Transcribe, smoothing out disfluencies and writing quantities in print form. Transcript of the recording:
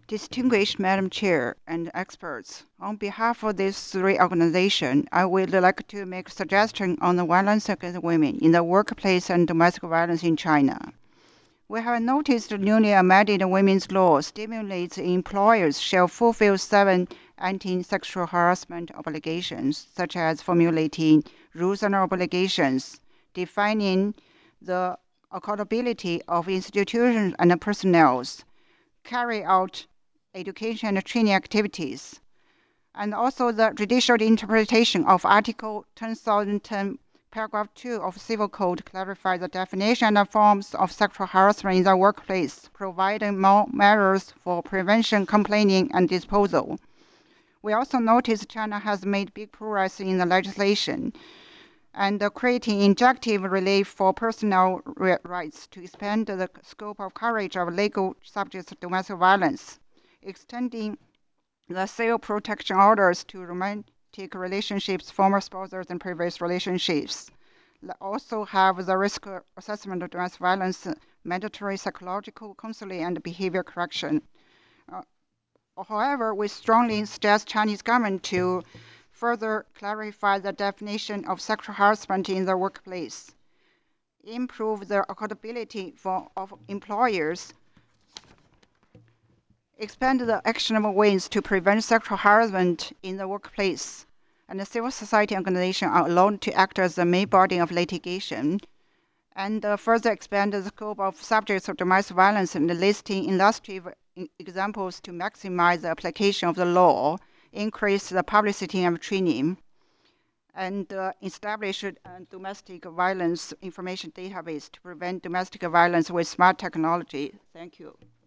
Distinguished Madam Chair and experts, on behalf of these three organizations, I would like to make a suggestion on the violence against women in the workplace and domestic violence in China. We have noticed the newly amended women's law stimulates employers shall fulfill 7 anti-sexual harassment obligations, such as formulating rules and obligations, defining the accountability of institutions and personnel, carry out education and training activities, and also the judicial interpretation of Article 10,010, Paragraph 2 of Civil Code clarifies the definition and forms of sexual harassment in the workplace, providing more measures for prevention, complaining, and disposal. We also notice China has made big progress in the legislation and creating injunctive relief for personal rights to expand the scope of coverage of legal subjects of domestic violence, extending the civil protection orders to romantic relationships, former spouses, and previous relationships. Also have the risk assessment of domestic violence, mandatory psychological counseling, and behavior correction. Uh, However, we strongly suggest Chinese government to further clarify the definition of sexual harassment in the workplace, improve the accountability of employers, expand the actionable ways to prevent sexual harassment in the workplace, and the civil society organizations are allowed to act as the main body of litigation, and further expand the scope of subjects of domestic violence and listing illustrative examples to maximize the application of the law, increase the publicity and training, and establish a domestic violence information database to prevent domestic violence with smart technology. Thank you.